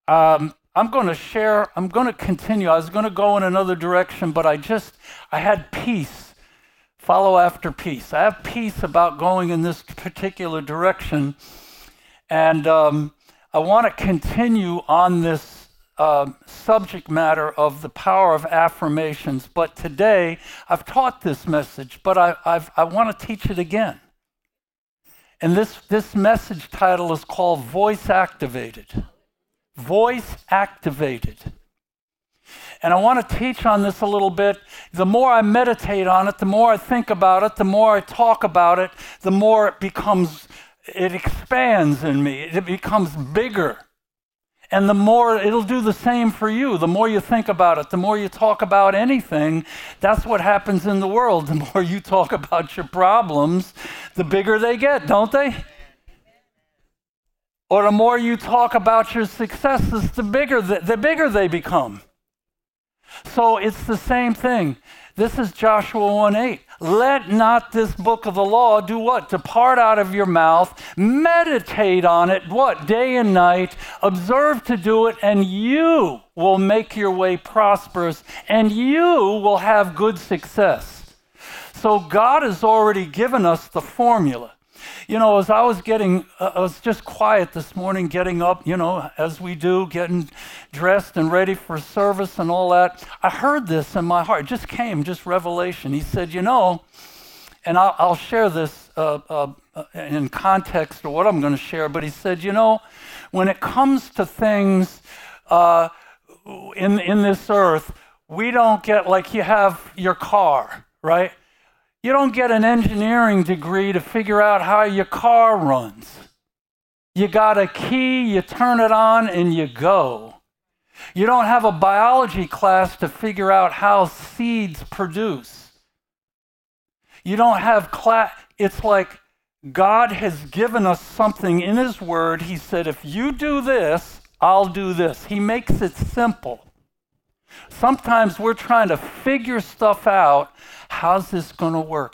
I'm going to continue. I was going to go in another direction, but I had peace, follow after peace. I have peace about going in this particular direction. And I want to continue on this subject matter of the power of affirmations. But today, I've taught this message, but I want to teach it again. And this message title is called Voice Activated. Voice Activated. And I want to teach on this a little bit. The more I meditate on it, the more I think about it, the more I talk about it, the more it expands in me. It becomes bigger. And the more it'll do the same for you. The more you think about it, the more you talk about anything, that's what happens in the world. The more you talk about your problems, the bigger they get, don't they? Or the more you talk about your successes, the bigger they become. So it's the same thing. This is Joshua 1:8. Let not this book of the law do what? Depart out of your mouth. Meditate on it, what? Day and night. Observe to do it, and you will make your way prosperous, and you will have good success. So God has already given us the formula. You know, as I was just quiet this morning, getting up, as we do, getting dressed and ready for service and all that. I heard this in my heart. It just came, just revelation. He said, and I'll share this in context of what I'm going to share, but he said, when it comes to things in this earth, we don't get like you have your car, right? You don't get an engineering degree to figure out how your car runs. You got a key, you turn it on, and you go. You don't have a biology class to figure out how seeds produce. You don't have class. It's like God has given us something in His Word. He said, if you do this, I'll do this. He makes it simple. Sometimes we're trying to figure stuff out. How's this going to work?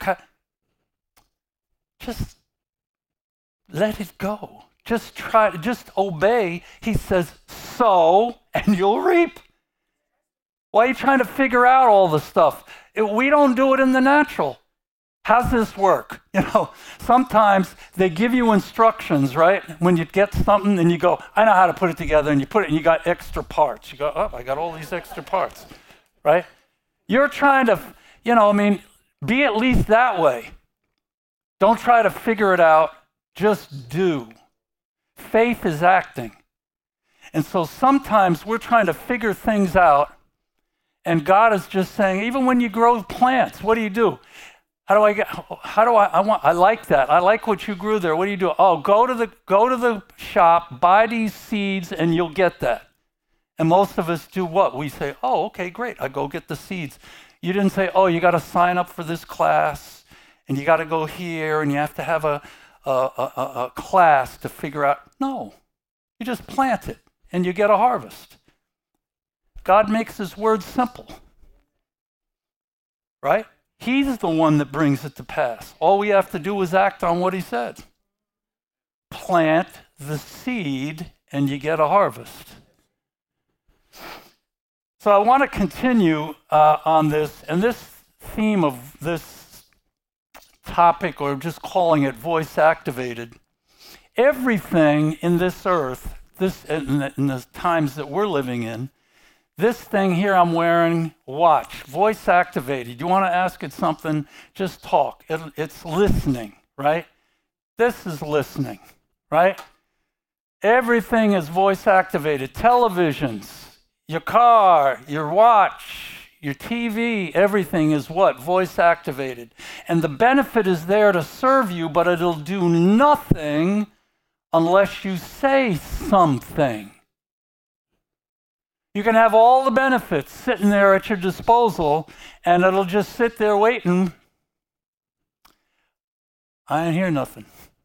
Just let it go. Just obey. He says, sow and you'll reap. Why are you trying to figure out all the stuff? We don't do it in the natural. How's this work? Sometimes they give you instructions, right? When you get something and you go, I know how to put it together, and you put it and you got extra parts. You go, oh, I got all these extra parts, right? You're trying to, be at least that way. Don't try to figure it out. Just do. Faith is acting. And so sometimes we're trying to figure things out, and God is just saying, even when you grow plants, what do? I like that. I like what you grew there. What do you do? Oh, go to the shop, buy these seeds, and you'll get that. And most of us do what? We say, oh, okay, great. I go get the seeds. You didn't say, oh, you got to sign up for this class, and you got to go here, and you have to have a class to figure out. No, you just plant it, and you get a harvest. God makes His word simple, right? He's the one that brings it to pass. All we have to do is act on what He said. Plant the seed, and you get a harvest. So I want to continue on this, and this theme of this topic, or just calling it voice activated. Everything in this earth, in the times that we're living in, this thing here I'm wearing, watch, voice activated. You want to ask it something, just talk. It's listening, right? This is listening, right? Everything is voice activated. Televisions, your car, your watch, your TV, everything is what? Voice activated. And the benefit is there to serve you, but it'll do nothing unless you say something. You can have all the benefits sitting there at your disposal, and it'll just sit there waiting. I didn't hear nothing.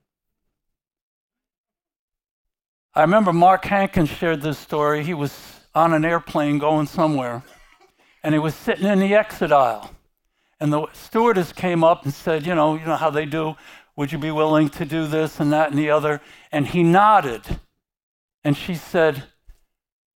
I remember Mark Hankins shared this story. He was on an airplane going somewhere, and he was sitting in the exit aisle. And the stewardess came up and said, you know how they do, would you be willing to do this and that and the other? And he nodded. And she said,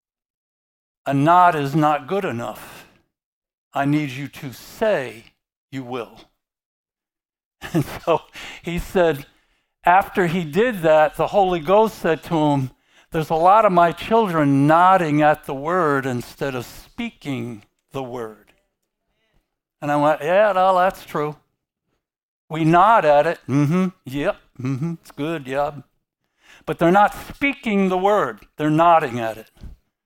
A nod is not good enough. I need you to say you will. And so he said, after he did that, the Holy Ghost said to him, there's a lot of my children nodding at the word instead of speaking the word. And I went, yeah, no, that's true. We nod at it. Yep. It's good. Yeah. But they're not speaking the word. They're nodding at it.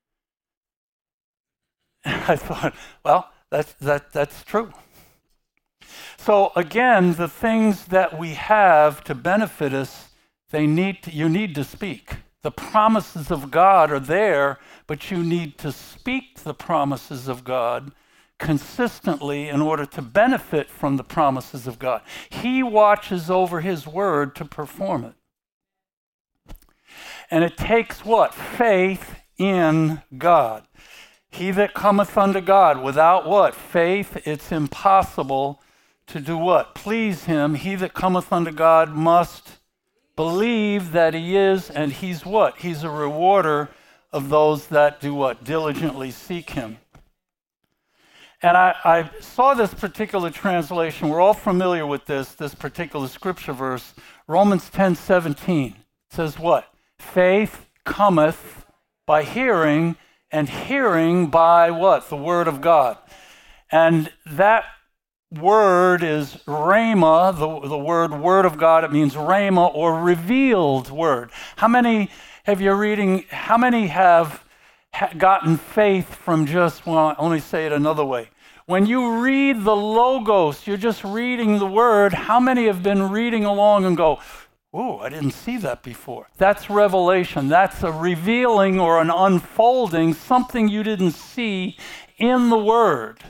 And I thought, well, that's true. So again, the things that we have to benefit us, you need to speak. The promises of God are there, but you need to speak the promises of God consistently in order to benefit from the promises of God. He watches over his word to perform it. And it takes what? Faith in God. He that cometh unto God, without what? Faith, it's impossible to do what? Please him. He that cometh unto God must believe that he is, and he's what? He's a rewarder of those that do what? Diligently seek him. And I saw this particular translation. We're all familiar with this particular scripture verse. Romans 10:17 says what? Faith cometh by hearing, and hearing by what? The word of God. And that word is rhema, the word of God. It means rhema, or revealed word. How many have gotten faith from just, well, let me say it another way. When you read the Logos, you're just reading the word. How many have been reading along and go, oh, I didn't see that before? That's revelation. That's a revealing or an unfolding, something you didn't see in the word.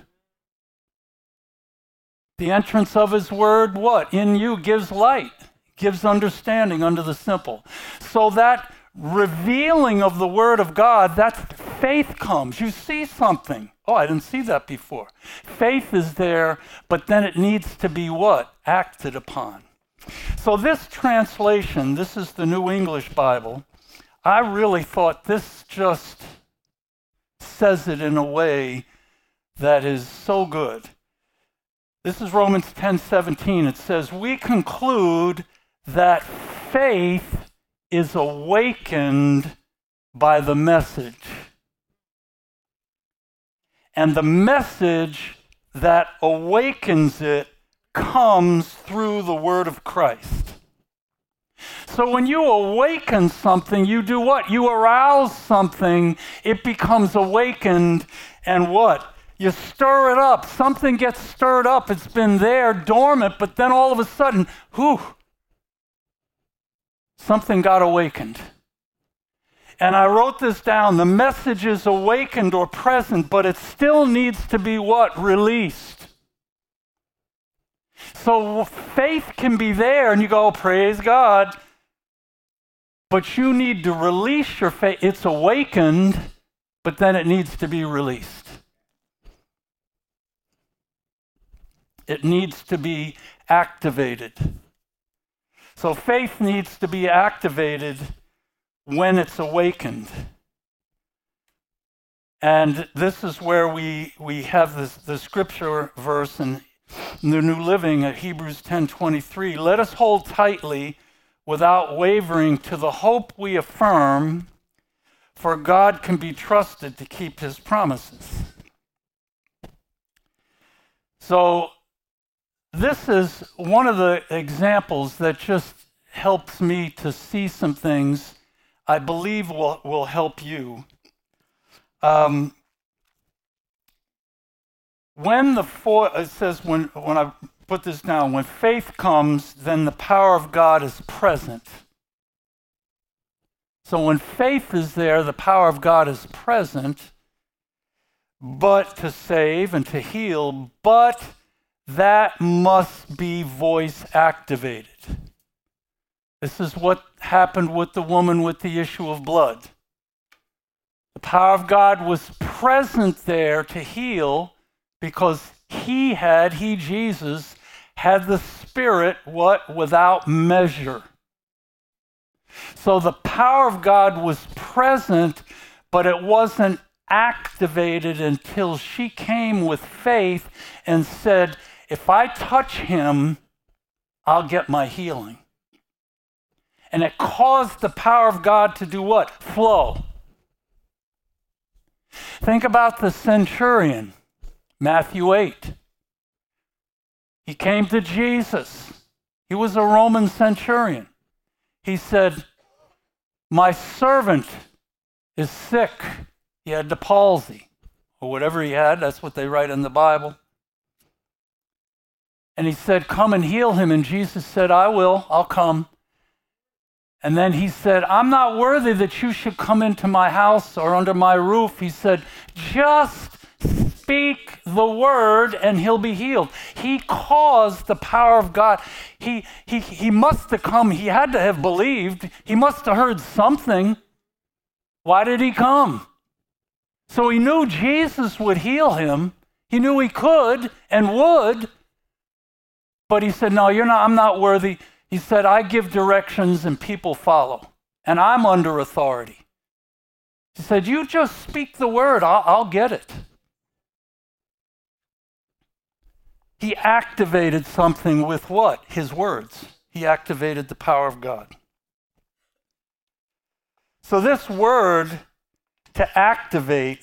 The entrance of his word, what? In you gives light, gives understanding unto the simple. So that revealing of the word of God, that's faith comes. You see something. Oh, I didn't see that before. Faith is there, but then it needs to be what? Acted upon. So this translation, this is the New English Bible. I really thought this just says it in a way that is so good. This is Romans 10:17. It says, we conclude that faith is awakened by the message. And the message that awakens it comes through the word of Christ. So when you awaken something, you do what? You arouse something, it becomes awakened, and what? You stir it up. Something gets stirred up. It's been there, dormant, but then all of a sudden, something got awakened. And I wrote this down. The message is awakened or present, but it still needs to be what? Released. So faith can be there, and you go, praise God. But you need to release your faith. It's awakened, but then it needs to be released. It needs to be activated. So faith needs to be activated when it's awakened. And this is where we have the scripture verse in the New Living at Hebrews 10:23. Let us hold tightly without wavering to the hope we affirm, for God can be trusted to keep his promises. So this is one of the examples that just helps me to see some things I believe will help you. It says, when I put this down, when faith comes, then the power of God is present. So when faith is there, the power of God is present, but to save and to heal, but that must be voice activated. This is what happened with the woman with the issue of blood. The power of God was present there to heal because Jesus, had the Spirit, what? Without measure. So the power of God was present, but it wasn't activated until she came with faith and said, if I touch him, I'll get my healing. And it caused the power of God to do what? Flow. Think about the centurion, Matthew 8. He came to Jesus. He was a Roman centurion. He said, my servant is sick. He had the palsy, or whatever he had. That's what they write in the Bible. And he said, come and heal him. And Jesus said, I will. I'll come. And then he said, I'm not worthy that you should come into my house or under my roof. He said, just speak the word and he'll be healed. He caused the power of God. He must have come. He had to have believed. He must have heard something. Why did he come? So he knew Jesus would heal him. He knew he could and would. But he said, no, I'm not worthy. He said, I give directions and people follow, and I'm under authority. He said, you just speak the word, I'll get it. He activated something with what? His words. He activated the power of God. So this word, to activate,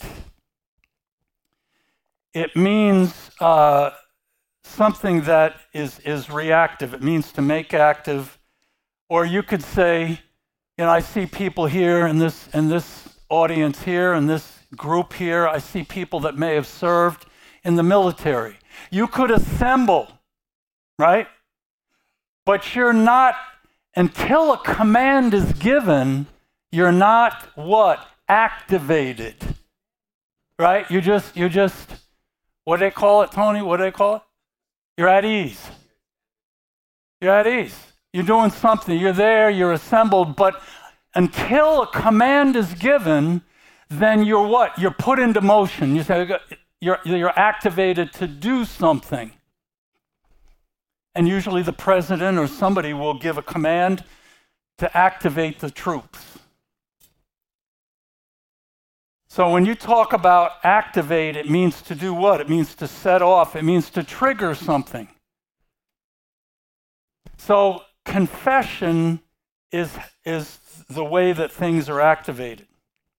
it means something that is reactive. It means to make active. Or you could say, I see people here in this audience here, in this group here. I see people that may have served in the military. You could assemble, right? But you're not, until a command is given, you're not what? Activated, right? You just, what do they call it, Tony? What do they call it? You're at ease. You're at ease. You're doing something. You're there. You're assembled. But until a command is given, then you're what? You're put into motion. You say you're activated to do something. And usually the president or somebody will give a command to activate the troops. So when you talk about activate, it means to do what? It means to set off. It means to trigger something. So confession is the way that things are activated.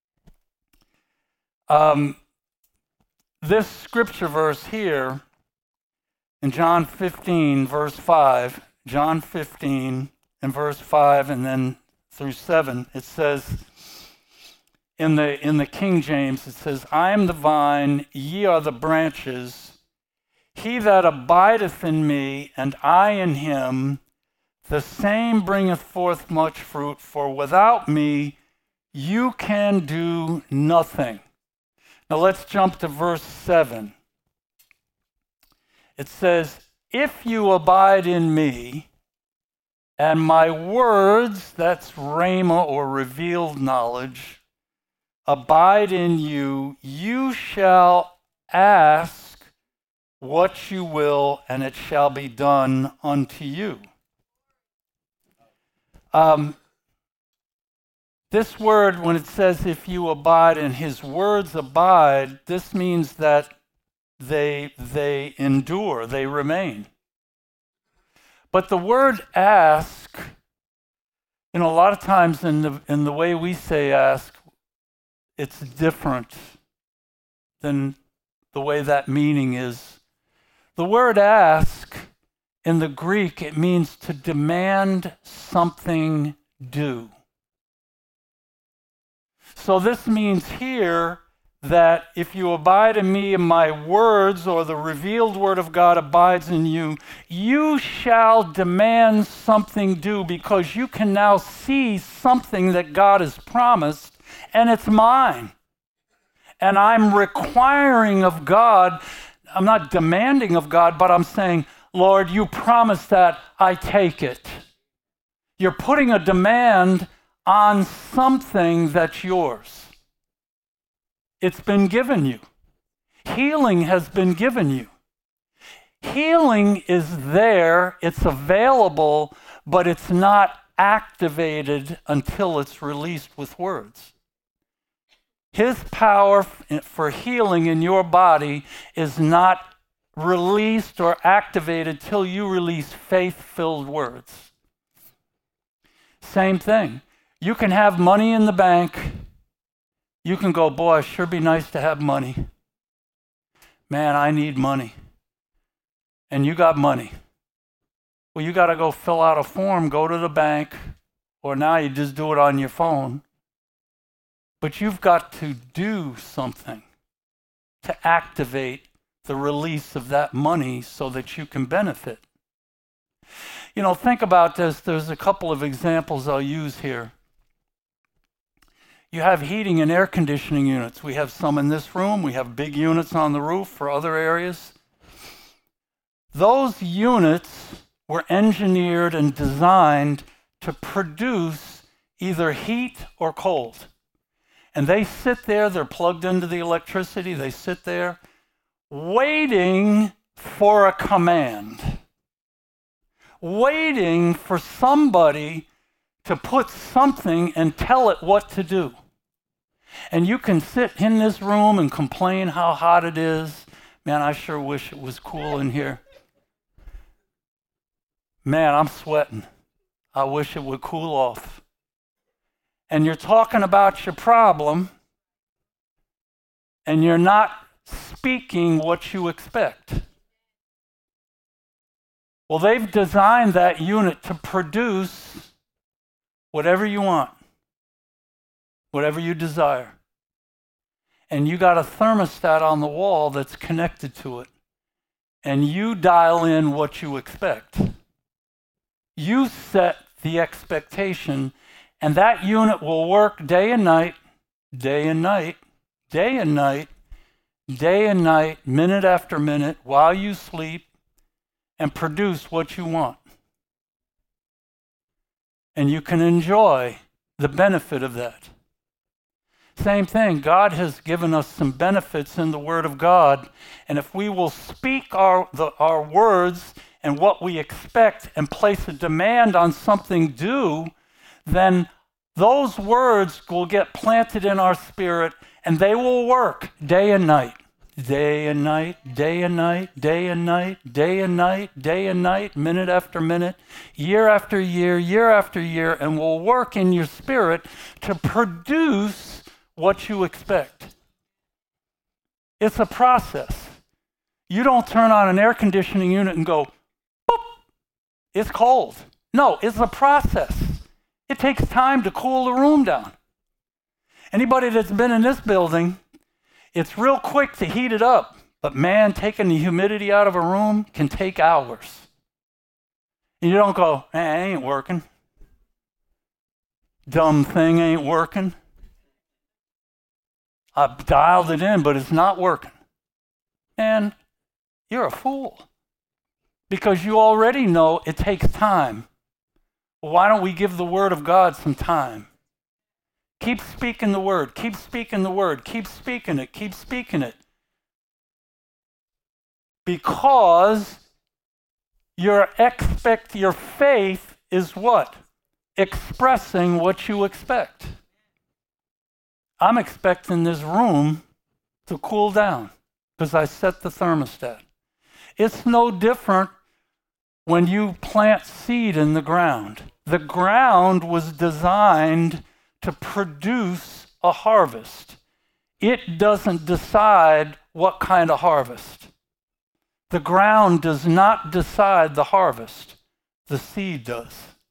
This scripture verse here in John 15, verse 5, John 15 and verse 5 and then through 7, it says, in the King James, it says, I am the vine, ye are the branches. He that abideth in me, and I in him, the same bringeth forth much fruit, for without me you can do nothing. Now let's jump to verse 7. It says, if you abide in me, and my words, that's rhema or revealed knowledge, abide in you, you shall ask what you will, and it shall be done unto you. This word, when it says if you abide and his words abide, this means that they endure, they remain. But the word ask, a lot of times in the way we say ask, it's different than the way that meaning is. The word ask in the Greek, it means to demand something due. So this means here that if you abide in me and my words, or the revealed word of God abides in you, you shall demand something due, because you can now see something that God has promised, and it's mine. And I'm requiring of God, I'm not demanding of God, but I'm saying, Lord, you promised that, I take it. You're putting a demand on something that's yours. It's been given you. Healing has been given you. Healing is there, it's available, but it's not activated until it's released with words. His power for healing in your body is not released or activated till you release faith-filled words. Same thing. You can have money in the bank. You can go, boy, sure be nice to have money. Man, I need money. And you got money. Well, you got to go fill out a form, go to the bank, or now you just do it on your phone. But you've got to do something to activate the release of that money so that you can benefit. You know, think about this. There's a couple of examples I'll use here. You have heating and air conditioning units. We have some in this room. We have big units on the roof for other areas. Those units were engineered and designed to produce either heat or cold. And they sit there, they're plugged into the electricity, they sit there waiting for a command, waiting for somebody to put something and tell it what to do. And you can sit in this room and complain how hot it is. Man, I sure wish it was cool in here. Man, I'm sweating. I wish it would cool off. And you're talking about your problem, and you're not speaking what you expect. Well, they've designed that unit to produce whatever you want, whatever you desire. And you got a thermostat on the wall that's connected to it. And you dial in what you expect. You set the expectation, and that unit will work day and night, day and night, day and night, day and night, minute after minute, while you sleep, and produce what you want. And you can enjoy the benefit of that. Same thing, God has given us some benefits in the Word of God, and if we will speak our words and what we expect and place a demand on something due, then those words will get planted in our spirit, and they will work day and night, day and night, day and night, day and night, day and night, day and night, minute after minute, year after year after year, and will work in your spirit to produce what you expect. It's a process. You don't turn on an air conditioning unit and go, boop, it's cold. No, it's a process. It takes time to cool the room down. Anybody that's been in this building, it's real quick to heat it up. But man, taking the humidity out of a room can take hours. And you don't go, it ain't working. Dumb thing ain't working. I've dialed it in, but it's not working. And you're a fool. Because you already know it takes time. Well, why don't we give the Word of God some time? Keep speaking the Word. Keep speaking the Word. Keep speaking it. Keep speaking it. Because your faith is what? Expressing what you expect. I'm expecting this room to cool down because I set the thermostat. It's no different when you plant seed in the ground. The ground was designed to produce a harvest. It doesn't decide what kind of harvest. The ground does not decide the harvest. The seed does.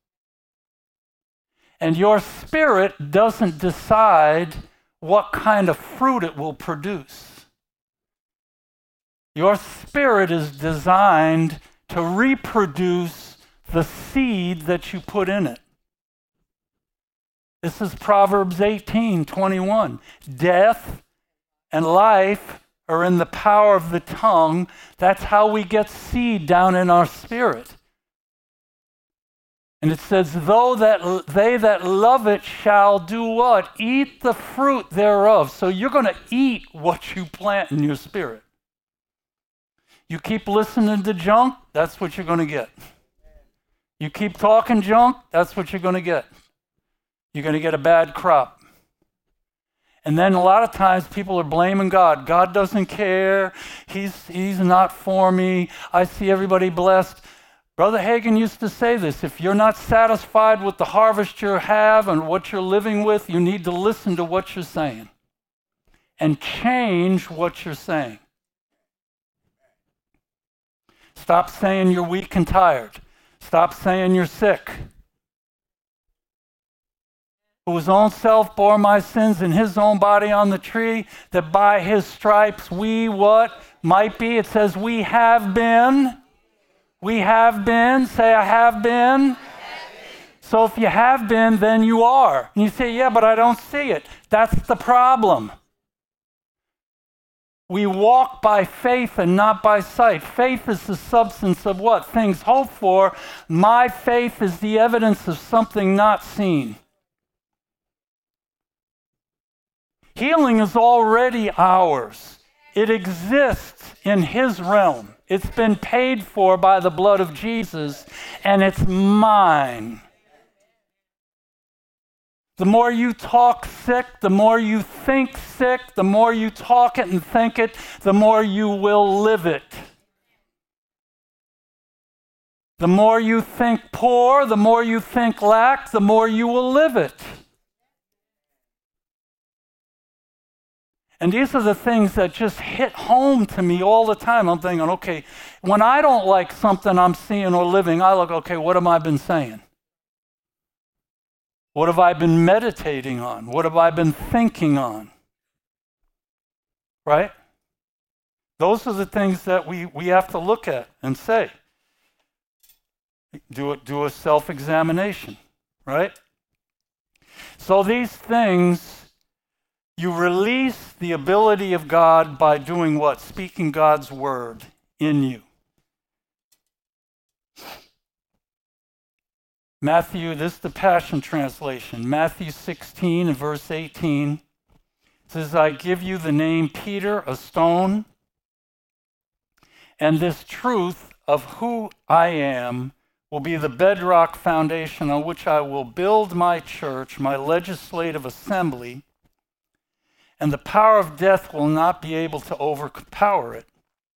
And your spirit doesn't decide what kind of fruit it will produce. Your spirit is designed to reproduce the seed that you put in it. This is Proverbs 18:21. Death and life are in the power of the tongue. That's how we get seed down in our spirit. And it says, they that love it shall do what? Eat the fruit thereof. So you're going to eat what you plant in your spirit. You keep listening to junk, that's what you're going to get. You keep talking junk, that's what you're going to get. You're going to get a bad crop. And then a lot of times people are blaming God. God doesn't care. He's not for me. I see everybody blessed. Brother Hagin used to say this: if you're not satisfied with the harvest you have and what you're living with, you need to listen to what you're saying and change what you're saying. Stop saying you're weak and tired. Stop saying you're sick. Who his own self bore my sins in his own body on the tree, that by his stripes we what? Might be. It says we have been. We have been. Say I have been. So if you have been, then you are. And you say, yeah, but I don't see it. That's the problem. We walk by faith and not by sight. Faith is the substance of what? Things hoped for. My faith is the evidence of something not seen. Healing is already ours. It exists in his realm. It's been paid for by the blood of Jesus, and it's mine. The more you talk sick, the more you think sick, the more you talk it and think it, the more you will live it. The more you think poor, the more you think lack, the more you will live it. And these are the things that just hit home to me all the time. I'm thinking, okay, when I don't like something I'm seeing or living, I look, okay, what have I been saying? What have I been meditating on? What have I been thinking on? Right? Those are the things that we have to look at and say. Do a self-examination, right? So these things, you release the ability of God by doing what? Speaking God's word in you. Matthew, this is the Passion Translation. Matthew 16 and verse 18 says, I give you the name Peter, a stone, and this truth of who I am will be the bedrock foundation on which I will build my church, my legislative assembly, and the power of death will not be able to overpower it.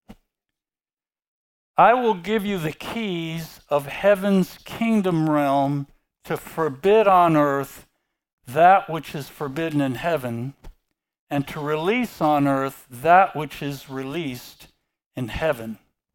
I will give you the keys of heaven's kingdom realm to forbid on earth that which is forbidden in heaven, and to release on earth that which is released in heaven.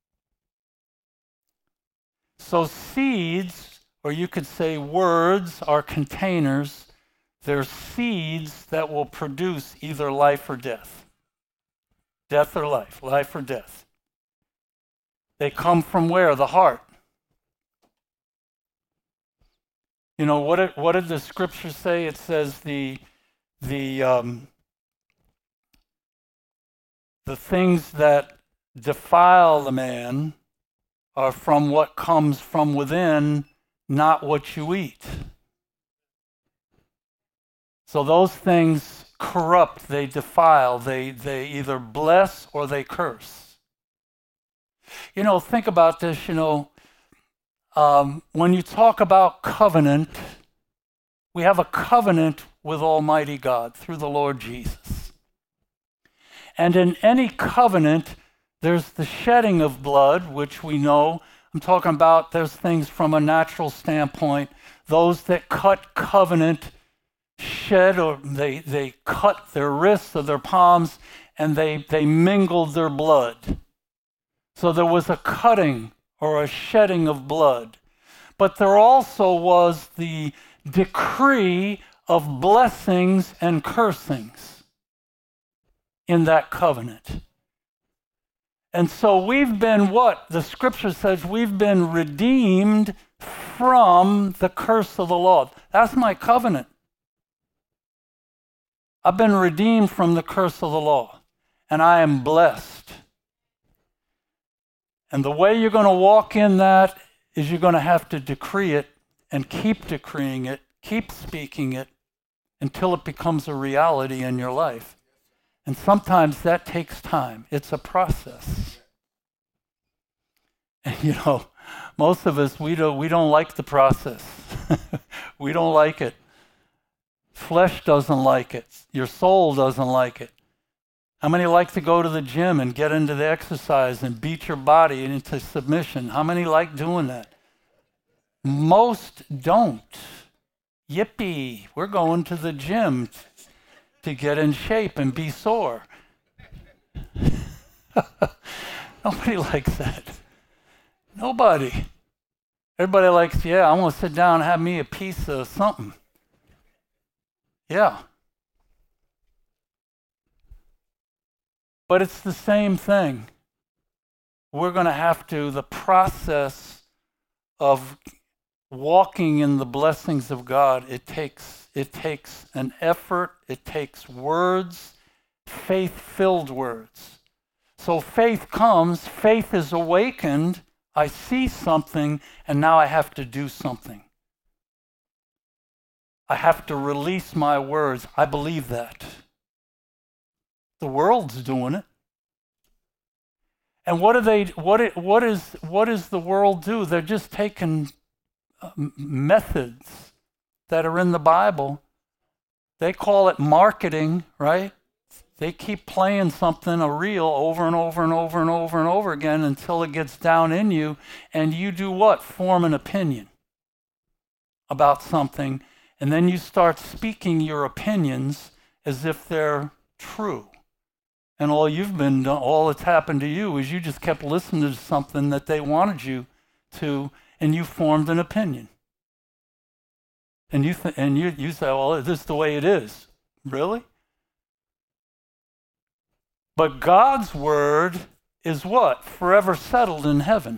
So seeds, or you could say words, are containers. They're seeds that will produce either life or death. Death or life, life or death. They come from where? The heart. You know, what did the scripture say? It says the things that defile the man are from what comes from within, not what you eat. So those things corrupt, they defile, they either bless or they curse. You know, think about this, when you talk about covenant, we have a covenant with Almighty God through the Lord Jesus. And in any covenant, there's the shedding of blood, which we know. I'm talking about there's things from a natural standpoint. Those that cut covenant shed, or they cut their wrists or their palms, and they mingled their blood. So there was a cutting or a shedding of blood. But there also was the decree of blessings and cursings in that covenant. And so we've been what? The scripture says we've been redeemed from the curse of the law. That's my covenant. I've been redeemed from the curse of the law, and I am blessed. And the way you're going to walk in that is you're going to have to decree it and keep decreeing it, keep speaking it until it becomes a reality in your life. And sometimes that takes time. It's a process. And most of us, we don't like the process. We don't like it. Flesh doesn't like it. Your soul doesn't like it. How many like to go to the gym and get into the exercise and beat your body into submission? How many like doing that? Most don't. Yippee, we're going to the gym to get in shape and be sore. Nobody likes that. Nobody. Everybody likes, yeah, I'm going to sit down and have me a piece of something. Yeah. But it's the same thing. We're going to have to, the process of walking in the blessings of God, it takes an effort, it takes words, faith-filled words. So faith comes, faith is awakened, I see something, and now I have to do something. I have to release my words. I believe that. The world's doing it. And what does the world do? They're just taking methods that are in the Bible. They call it marketing, right? They keep playing something, a reel, over and over and over and over and over again until it gets down in you, and you do what? Form an opinion about something, and then you start speaking your opinions as if they're true. And all that's happened to you is you just kept listening to something that they wanted you to, and you formed an opinion. And you say, well, this is the way it is. Really? But God's word is what? Forever settled in heaven.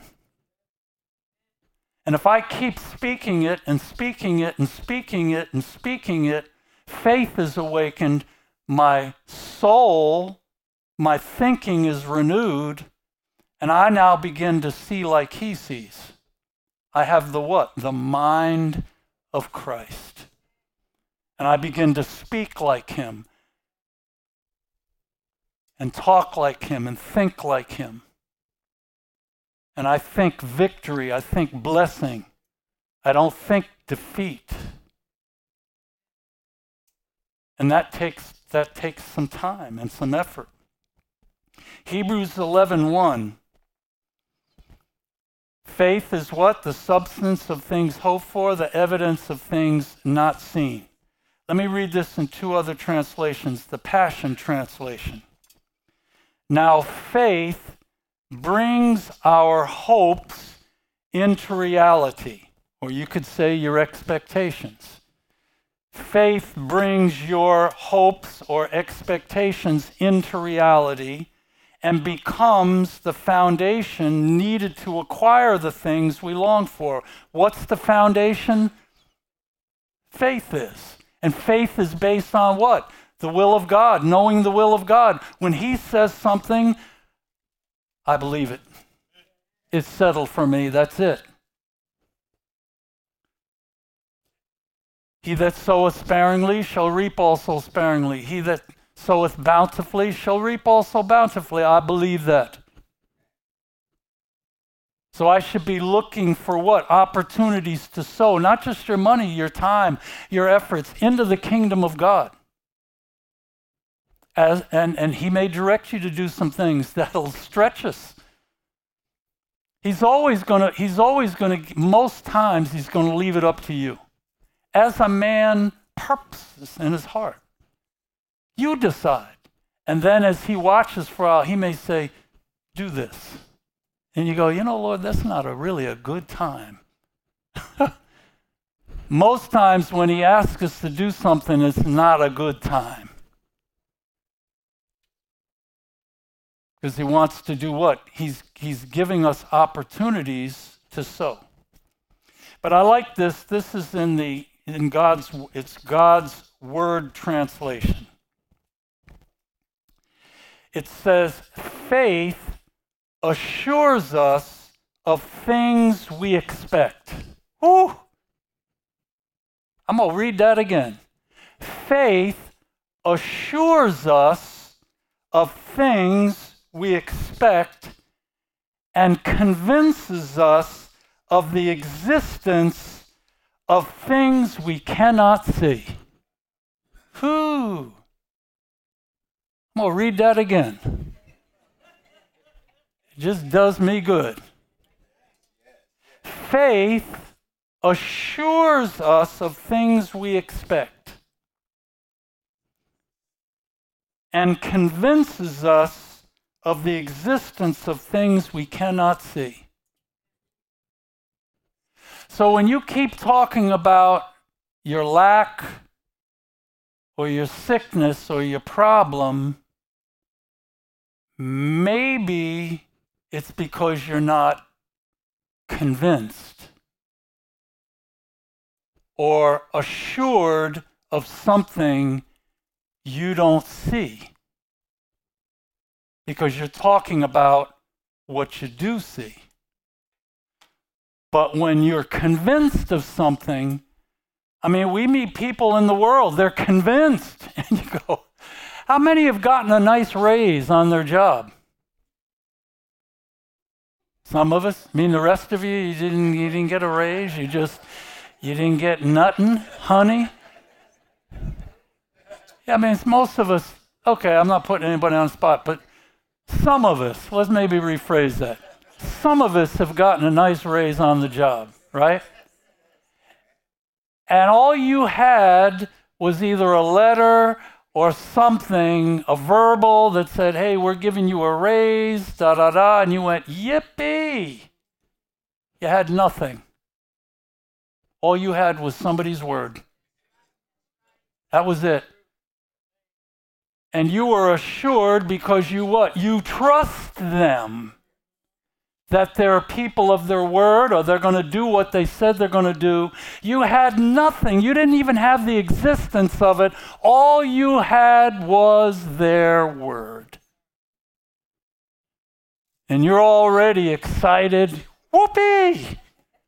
And if I keep speaking it and speaking it and speaking it and speaking it, faith is awakened, my soul, my thinking is renewed, and I now begin to see like he sees. I have the what? The mind of Christ. And I begin to speak like him, and talk like him, and think like him. And I think victory, I think blessing. I don't think defeat. And that takes some time and some effort. Hebrews 11:1. Faith is what? The substance of things hoped for, the evidence of things not seen. Let me read this in two other translations, the Passion Translation. Now faith brings our hopes into reality, or you could say your expectations. Faith brings your hopes or expectations into reality and becomes the foundation needed to acquire the things we long for. What's the foundation? Faith is. And faith is based on what? The will of God, knowing the will of God. When he says something, I believe it. It's settled for me, that's it. He that soweth sparingly shall reap also sparingly. He that soweth bountifully shall reap also bountifully. I believe that. So I should be looking for what? Opportunities to sow, not just your money, your time, your efforts, into the kingdom of God. And he may direct you to do some things that'll stretch us. He's always gonna, most times he's gonna leave it up to you. As a man purposes in his heart. You decide. And then as he watches for a while, he may say, do this. And you go, Lord, that's not really a good time. Most times when he asks us to do something, it's not a good time. Because he wants to do what? He's giving us opportunities to sow. But I like this. This is it's God's Word translation. It says, faith assures us of things we expect. Woo! I'm going to read that again. Faith assures us of things we expect and convinces us of the existence of things we cannot see. Whew. I'm going to read that again. It just does me good. Faith assures us of things we expect and convinces us of the existence of things we cannot see. So when you keep talking about your lack or your sickness or your problem, maybe it's because you're not convinced or assured of something you don't see, because you're talking about what you do see. But when you're convinced of something, I mean, we meet people in the world, they're convinced, and you go, how many have gotten a nice raise on their job? Some of us. I mean, the rest of you didn't get a raise. You didn't get nothing, honey. Yeah, I mean, it's most of us. Okay, I'm not putting anybody on the spot, but some of us, let's maybe rephrase that. Some of us have gotten a nice raise on the job, right? And all you had was either a letter or something, a verbal that said, hey, we're giving you a raise, da-da-da, and you went, yippee! You had nothing. All you had was somebody's word. That was it. And you were assured because you what? You trust them that they're people of their word, or they're going to do what they said they're going to do. You had nothing. You didn't even have the existence of it. All you had was their word. And you're already excited. Whoopee!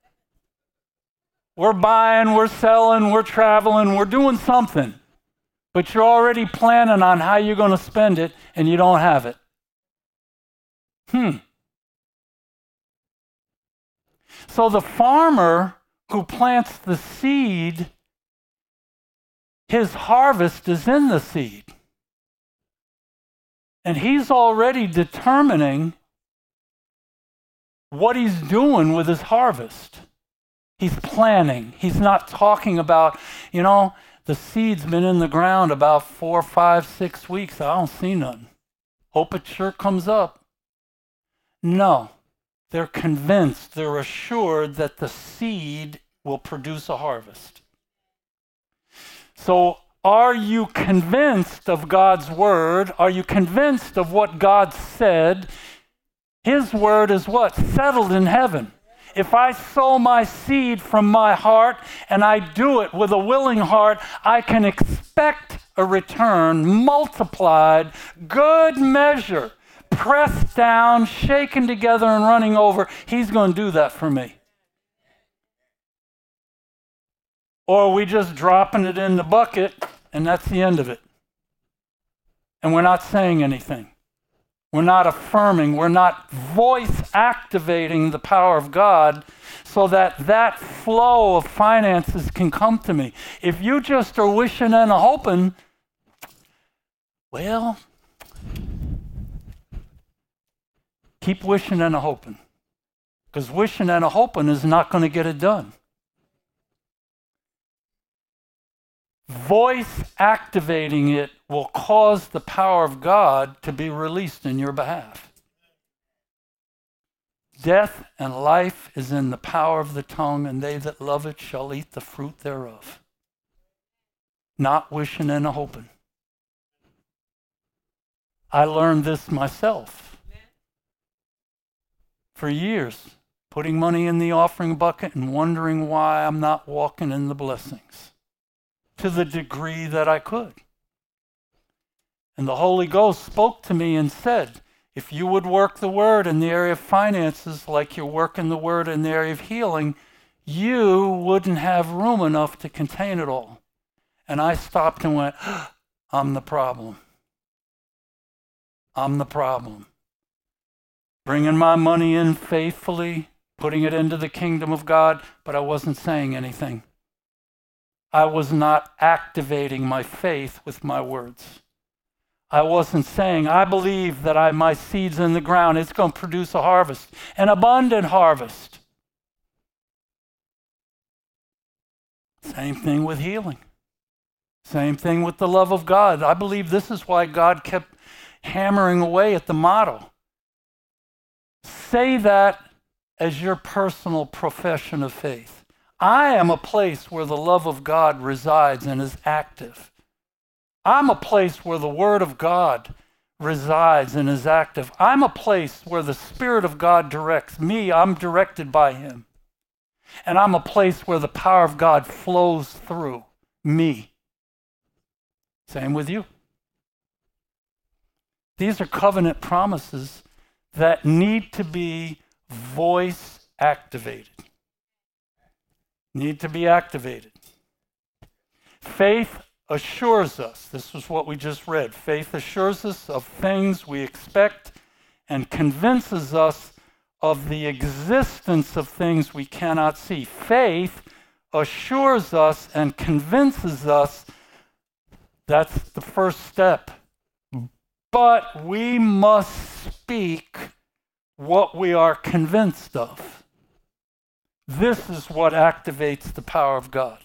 We're buying, we're selling, we're traveling, we're doing something. But you're already planning on how you're going to spend it, and you don't have it. So the farmer who plants the seed, his harvest is in the seed. And he's already determining what he's doing with his harvest. He's planning. He's not talking about, the seed's been in the ground about 4, 5, 6 weeks. I don't see nothing. Hope it sure comes up. No. They're convinced, they're assured that the seed will produce a harvest. So, are you convinced of God's word? Are you convinced of what God said? His word is what? Settled in heaven. If I sow my seed from my heart and I do it with a willing heart, I can expect a return, multiplied, good measure, pressed down, shaken together, and running over. He's going to do that for me. Or are we just dropping it in the bucket and that's the end of it? And we're not saying anything. We're not affirming. We're not voice activating the power of God so that flow of finances can come to me. If you just are wishing and a hoping, well, keep wishing and a hoping. Because wishing and a hoping is not going to get it done. Voice activating it will cause the power of God to be released in your behalf. Death and life is in the power of the tongue, and they that love it shall eat the fruit thereof. Not wishing and a hoping. I learned this myself. For years, putting money in the offering bucket and wondering why I'm not walking in the blessings to the degree that I could. And the Holy Ghost spoke to me and said, if you would work the word in the area of finances like you're working the word in the area of healing, you wouldn't have room enough to contain it all. And I stopped and went, I'm the problem. I'm the problem. Bringing my money in faithfully, putting it into the kingdom of God, but I wasn't saying anything. I was not activating my faith with my words. I wasn't saying, I believe that my seed's in the ground, it's going to produce a harvest, an abundant harvest. Same thing with healing. Same thing with the love of God. I believe this is why God kept hammering away at the motto. Say that as your personal profession of faith. I am a place where the love of God resides and is active. I'm a place where the Word of God resides and is active. I'm a place where the Spirit of God directs me. I'm directed by Him. And I'm a place where the power of God flows through me. Same with you. These are covenant promises that need to be voice activated. Need to be activated. Faith assures us, this is what we just read, faith assures us of things we expect and convinces us of the existence of things we cannot see. Faith assures us and convinces us. That's the first step. But we must speak what we are convinced of. This is what activates the power of God.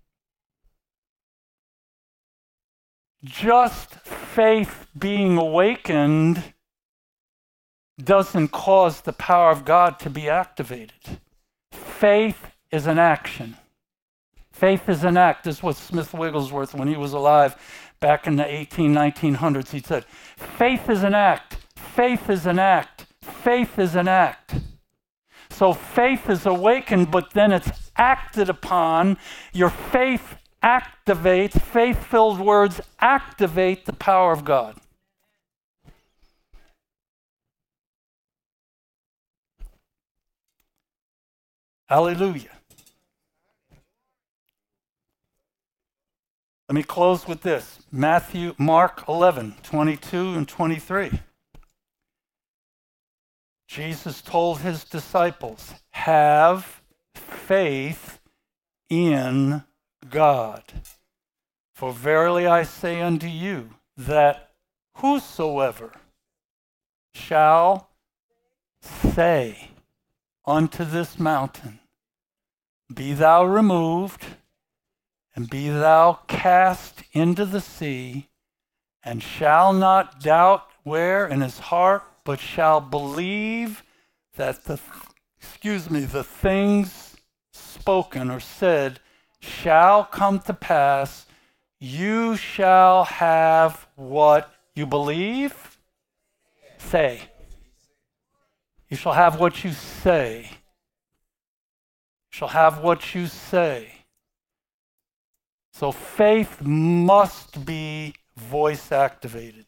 Just faith being awakened doesn't cause the power of God to be activated. Faith is an action. Faith is an act. This is what Smith Wigglesworth, when he was alive back in the 1900s, he said, faith is an act. Faith is an act. Faith is an act. So faith is awakened, but then it's acted upon. Your faith activates, faith-filled words activate the power of God. Hallelujah. Let me close with this. Mark 11, 22 and 23. Jesus told his disciples, have faith in God. For verily I say unto you, that whosoever shall say unto this mountain, be thou removed, and be thou cast into the sea, and shall not doubt where in his heart, but shall believe that the things spoken or said shall come to pass, you shall have what you believe? Say. You shall have what you say. You shall have what you say. So faith must be voice activated.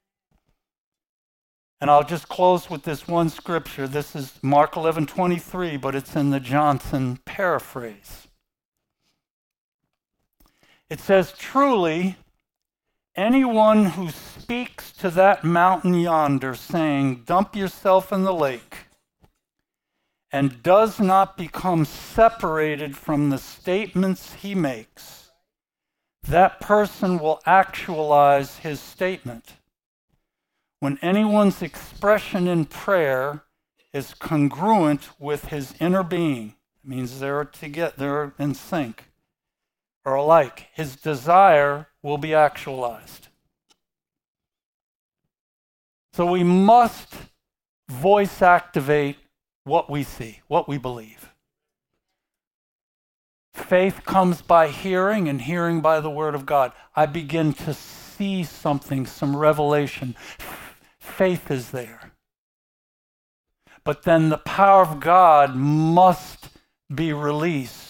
And I'll just close with this one scripture. This is Mark 11:23, but it's in the Johnson paraphrase. It says, truly, anyone who speaks to that mountain yonder, saying, dump yourself in the lake, and does not become separated from the statements he makes, that person will actualize his statement. When anyone's expression in prayer is congruent with his inner being, it means they're in sync or alike, his desire will be actualized. So we must voice activate what we see, what we believe. Faith comes by hearing, and hearing by the Word of God. I begin to see something, some revelation. Faith is there. But then the power of God must be released.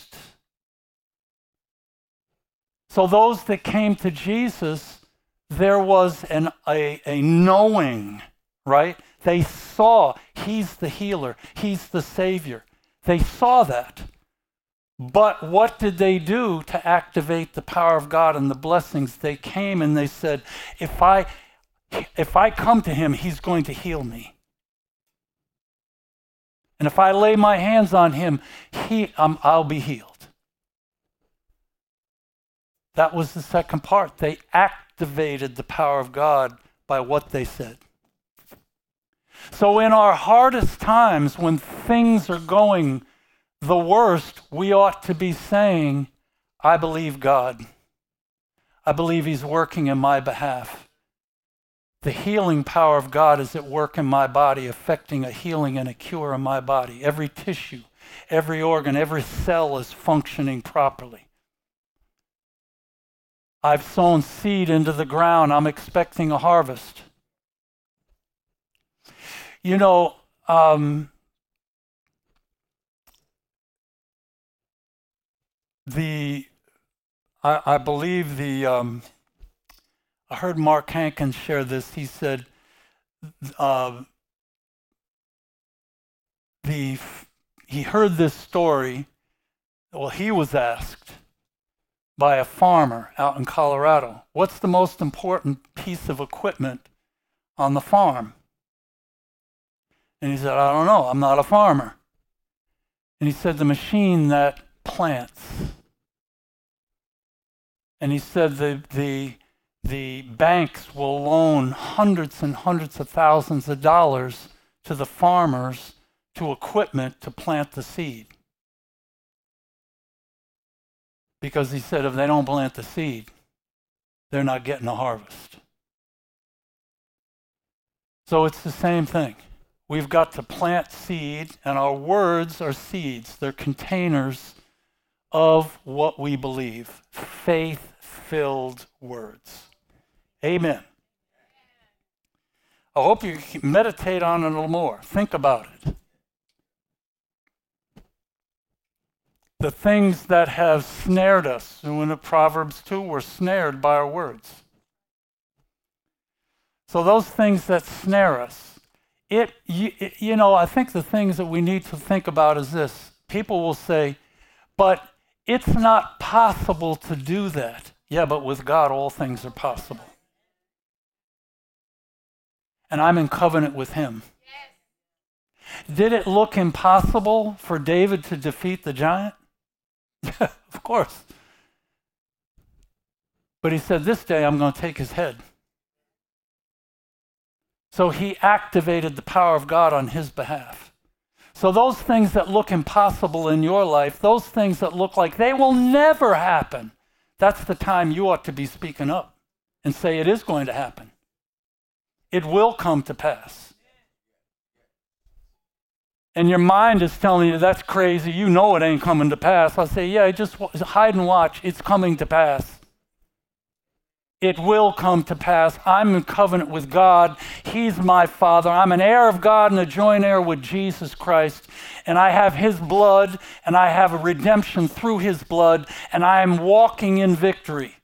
So those that came to Jesus, there was a knowing, right? They saw he's the healer, he's the Savior. They saw that. But what did they do to activate the power of God and the blessings? They came and they said, if I come to him, he's going to heal me. And if I lay my hands on him, I'll be healed. That was the second part. They activated the power of God by what they said. So in our hardest times, when things are going the worst, we ought to be saying, I believe God. I believe He's working in my behalf. The healing power of God is at work in my body, affecting a healing and a cure in my body. Every tissue, every organ, every cell is functioning properly. I've sown seed into the ground. I'm expecting a harvest. You know, I believe I heard Mark Hankins share this. He said he heard this story. Well, he was asked by a farmer out in Colorado, what's the most important piece of equipment on the farm? And he said, I don't know, I'm not a farmer. And he said, the machine that plants. And he said, the banks will loan hundreds and hundreds of thousands of dollars to the farmers to equipment to plant the seed. Because he said, if they don't plant the seed, they're not getting a harvest. So it's the same thing. We've got to plant seed, and our words are seeds. They're containers of what we believe. Faith-filled words. Amen. I hope you meditate on it a little more. Think about it. The things that have snared us, and in Proverbs 2, we're snared by our words. So those things that snare us, I think the things that we need to think about is this. People will say, but it's not possible to do that. Yeah, but with God, all things are possible. And I'm in covenant with Him. Did it look impossible for David to defeat the giant? Of course. But he said, this day I'm going to take his head. So he activated the power of God on his behalf. So those things that look impossible in your life, those things that look like they will never happen, that's the time you ought to be speaking up and say it is going to happen. It will come to pass. And your mind is telling you, that's crazy, you know it ain't coming to pass. I'll say, yeah, just hide and watch, it's coming to pass. It will come to pass. I'm in covenant with God. He's my Father. I'm an heir of God and a joint heir with Jesus Christ. And I have His blood, and I have a redemption through His blood, and I am walking in victory.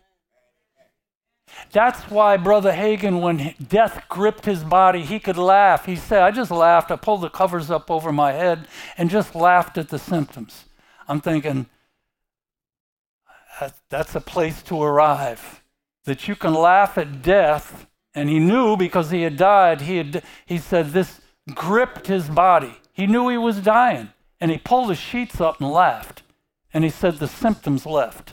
That's why Brother Hagin, when death gripped his body, he could laugh. He said, I just laughed. I pulled the covers up over my head and just laughed at the symptoms. I'm thinking, that's a place to arrive. That you can laugh at death, and he knew because he had died, he said this gripped his body. He knew he was dying, and he pulled his sheets up and laughed, and he said the symptoms left.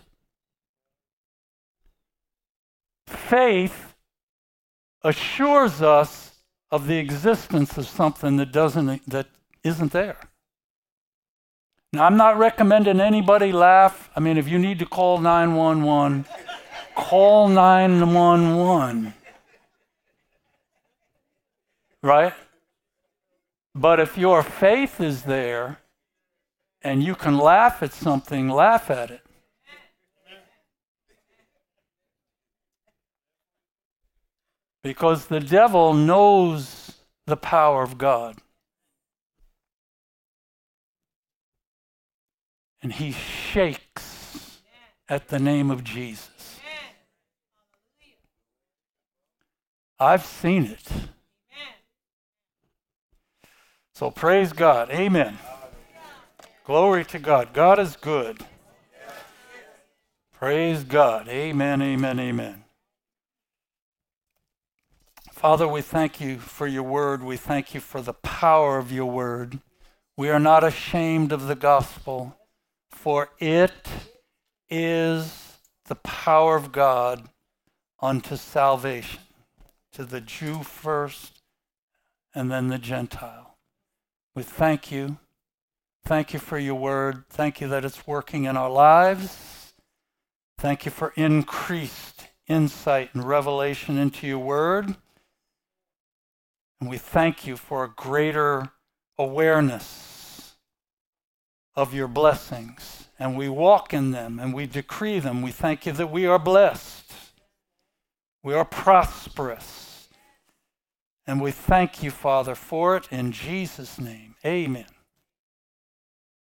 Faith assures us of the existence of something that isn't there. Now, I'm not recommending anybody laugh. I mean, if you need to call 911, call 911, right? But if your faith is there and you can laugh at something, laugh at it. Because the devil knows the power of God. And he shakes at the name of Jesus. I've seen it. So praise God. Amen. Glory to God. God is good. Praise God. Amen, amen, amen. Father, we thank you for your word. We thank you for the power of your word. We are not ashamed of the gospel, for it is the power of God unto salvation, to the Jew first and then the Gentile. We thank you. Thank you for your word. Thank you that it's working in our lives. Thank you for increased insight and revelation into your word. And we thank you for a greater awareness of your blessings. And we walk in them and we decree them. We thank you that we are blessed. We are prosperous. And we thank you, Father, for it in Jesus' name. Amen.